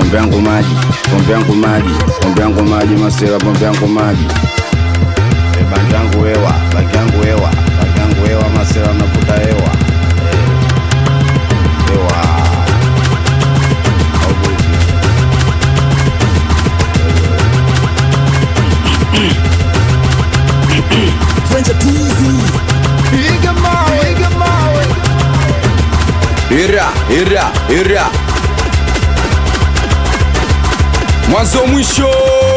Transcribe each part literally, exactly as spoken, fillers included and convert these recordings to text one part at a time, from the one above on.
pombe yangu maji, pombe yangu maji, pombe yangu maji, masela pombe yangu maji. E bangi yangu hewa, bangi yangu hewa, bangi yangu hewa, masela navuta hewa. E, hewa. French Teasy Piga mawe, piga mawe. Ira, ira, ira. Mwanzo mwisho.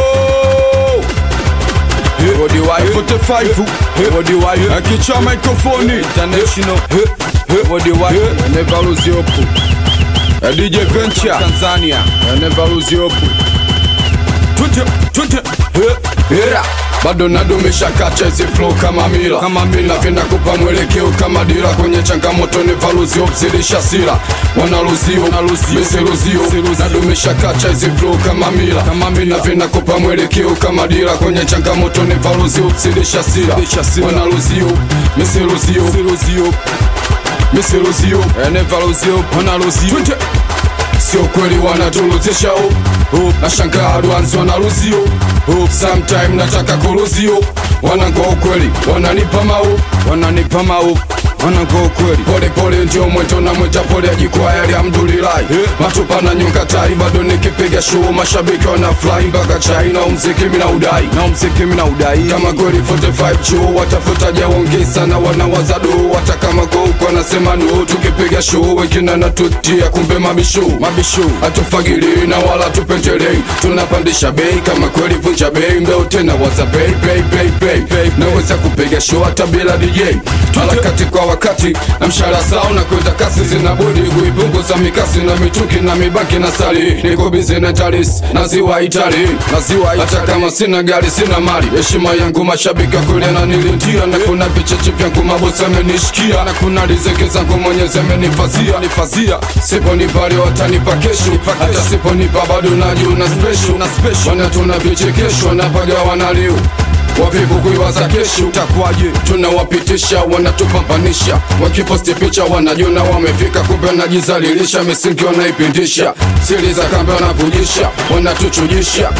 Body wire forty-five. Body wire akicha microphone international. Body wire never lose your hope. D J Venture Tanzania never lose your hope. twenty twenty Ira. Bado nadumisha kacha hizi flow kama mila kama mila vina kupa mwelekeo kama dira kwenye changamoto ni valuzi obzilisha sila wanaluzio misiluzio nadumisha kacha hizi flow kama mila kama mila vina kupa mwelekeo kama dira kwenye changamoto ni valuzi obzilisha sila wanaluzio misiluzio misiluzio ene valuzio wanaluzio sio kweli wanatuluzisha oh, oh. Nashangaa advance wanaluzio oh. Sometime nataka kuluzio wanango ukweli wananipa mau wananipa mau wanango ukweli pole pole ndio mweto na mweta pole ajikwaya alhamdulillah yeah. Matupa na nyonga tai bado nikipiga show mashabiki wana fly mpaka chai na umziki mina udai na umziki mina udai kama kweli forty-five chuo watafuta jaongeza na wanawazado hata kama go uko nasema no tukipiga show wengine natutia kumbe mabisho mabisho atufagili na wala tupendelei tunapandisha bei kama kweli vunja bei mbeo tena waza bei bei bei bei bei naweza kupiga show hata bila D J harakati kwa wakati na mshahara sawa na kwenda kasi zinabudi kuipunguza mikasi na mituki na mibaki na sali niko busy na taris na ziwa Itali na ziwa hata kama sina gari sina mali heshima yangu mashabiki kule na nilintia na kuna vicheche vyangu mabosi amenishikia na kuna riziki zangu Mwenyezi amenifazia nifazia sipo nipale watanipa kesho hata sipo nipa bado najiona special na special wana tuna vichekesho na paga wanalio wavivu kuiwaza kesho utakuwaje tunawapitisha wanatupambanisha wakiposti picha wanajona wamefika kumbe najizalilisha misingi wanaipindisha siri za kambe wanavujisha wanatuchujisha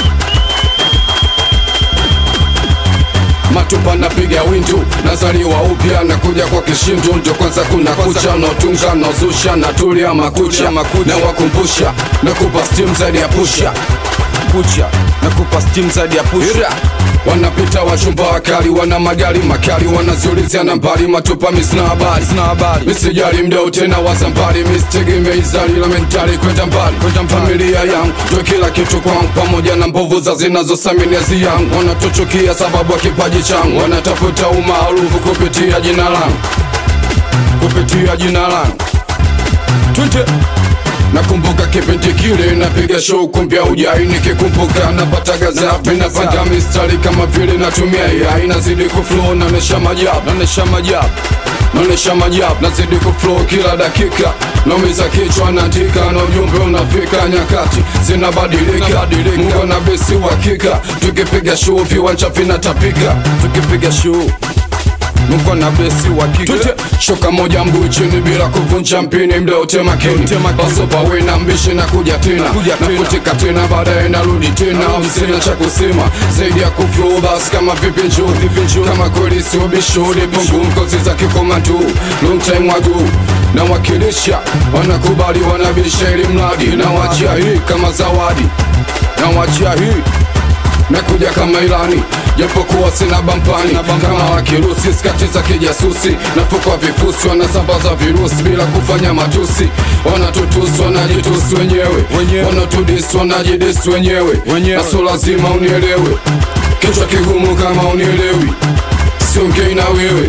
matupa napiga windu nazaliwa upya na kuja kwa kishindu ndio kwanza kuna kucha na utunga na uzusha na tulia makucha na wakumbusha na kupa steam zaidi ya pusha kucha na kupa steam zaidi ya pusha wanapita wachumba wakali wana magari makali wanaziulizia nambari matupa misina habari sina habari misijali mdao tena wazambari misitegemei zali la mentali kwenda mbali kwenda familia yangu ndio kila kitu kwangu pamoja na mbovu za zinazosamini zi yangu wanatuchukia sababu ya kipaji changu wanatafuta umaarufu kupitia jina langu kupitia jina langu twenty nakumbuka kipindi kile napiga show kumbia ujai nikikumbuka napata gazapi napanda mistari kama vile natumia ya inazidi kuflow naonesha majab naonesha majab naonesha majab nazidi kuflow kila dakika naumiza kichwa naandika na ujumbe unafika nyakati zinabadilika Mungu na besi uhakika tukipiga show viwanja vinatapika tukipiga show Mungu na besi wakike shoka moja mguu chini bila kuvunja mpini mdao tema kini baso bawe na mbishi na kuja tena na kutika tena baadaye narudi tena msina cha kusema zaidi ya kuflow bas kama vipi njoo kama kweli sio bishodi pungu mkozi za kikomandu long time wagu na wakilisha wanakubali wanabisha ili mradi na wachia hii kama zawadi na wachia hii nakuja kama ilani japokuwa sina bampani kama wakirusi skati za kijasusi nafukwa vifusi wanasambaza virusi bila kufanya matusi wanatutusi wanajitusi wenyewe wanatudisi wanajidisi wenyewe naso lazima unielewe kichwa kigumu kama unielewi siongei na wewe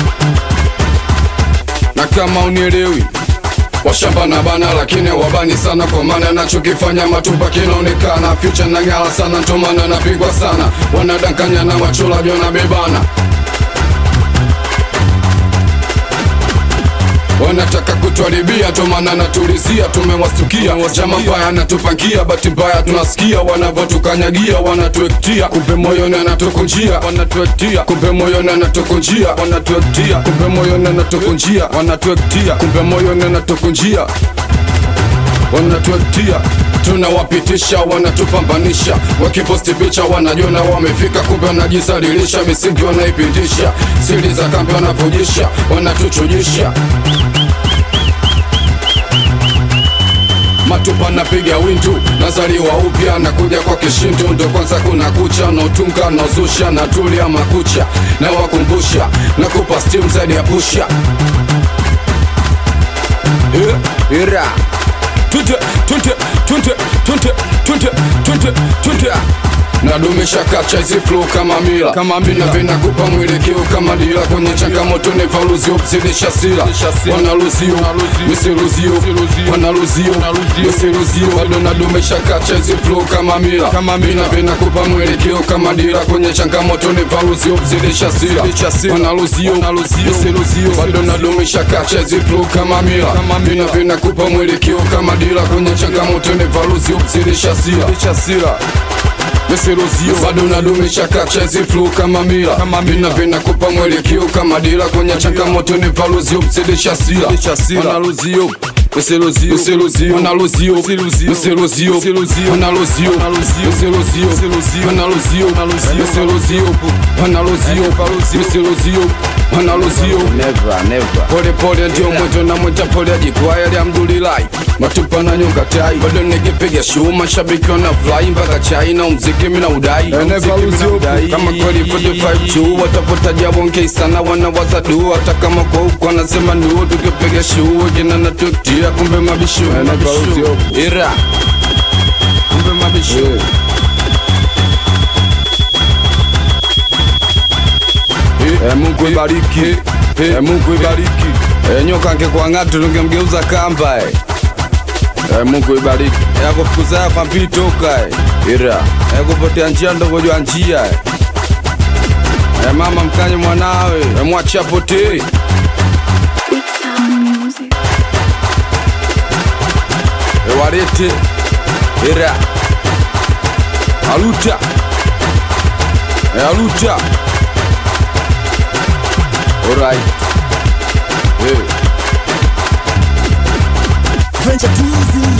na kama unielewi washamba na bana lakini wabani sana kwa maana nachokifanya matupa kinaonekana future na ngala sana ntomana napigwa sana wanadankanya na wachola jona bebana wanataka kutuharibia tomana natulizia tumewastukia chama mbaya natupangia bahati mbaya tunasikia wanavotukanyagia wanatuektia kumbe moyoni anatukunjia wanatuektia kumbe moyoni anatukunjia wanatuektia kumbe moyoni anatukunjia wanatuektia kumbe moyoni anatukunjia wanatuetia tunawapitisha, wanatupambanisha, wakiposti picha wanajona wamefika, kumbe wanajisalilisha, misingi wanaipitisha, siri za kambi wanavujisha, wanatuchujisha. Matupa napiga windu, nazaliwa upya, nakuja kwa kishindu, ndo kwanza kuna kucha, nautunga, nauzusha, natulia makucha, na wakumbusha, nakupa steam zaidi ya pusha. Yeah, ira Tunte, tunte, tunte, tunte, tunte, tunte, tunte nadumisha kacha hizi flow kama mila, kama mila vina kupa mwelekeo kama dila, kwenye changamoto ni faluzio kuzidisha sila, wanaluzio misiluzio, wanaluzio misiluzio, bado nadumisha kacha hizi flow kama mila, kama mila vina kupa mwelekeo kama dila, kwenye changamoto ni faluzio kuzidisha sila, wanaluzio misiluzio, bado nadumisha kacha hizi flow kama mila, kama mila vina kupa mwelekeo kama dila, kwenye changamoto ni faluzio kuzidisha sila. Misiluzio, bado nadumisha kacha hizi flow kama mila, kama mina vina kupa mwelekeo kama dila, kwenye changamoto ni faluzio kuzidisha sila, wanaluzio misiluzio, misiluzio, wanaluzio misiluzio, wanaluzio misiluzio, wanaluzio misiluzio, wanaluzio misiluzio, wanaluzio. Never, never. Pole pole ndio mweto na mweta pole ajikwaya, alhamdulillah. Matupa na nyonga tai, bado nikipiga show, mashabiki wana fly mpaka chai, na mziki mina udai, kama kweli forty-five tu watapota jabonge sana, wanawaza du, hata kama kwa huko wanasema ndio tukipiga show, jina na tutia, kumbe mabisho, ira kumbe mabisho. Eh, Mungu ibariki, eh, Mungu ibariki. Eh, nyoka angekuwa ng'atu tungemgeuza kamba eh. Eh, Mungu ibariki. Eh, akufukuza kwa mpili toka eh. Ira. Eh, kupotea njia ndogo jua njia eh. Eh, mama mkanye mwanawe, eh, mwacha potee. Big Sound Music. Eh, warete. Ira. Aluta. Eh, aluta. Alright. Hey. Venture Teasy.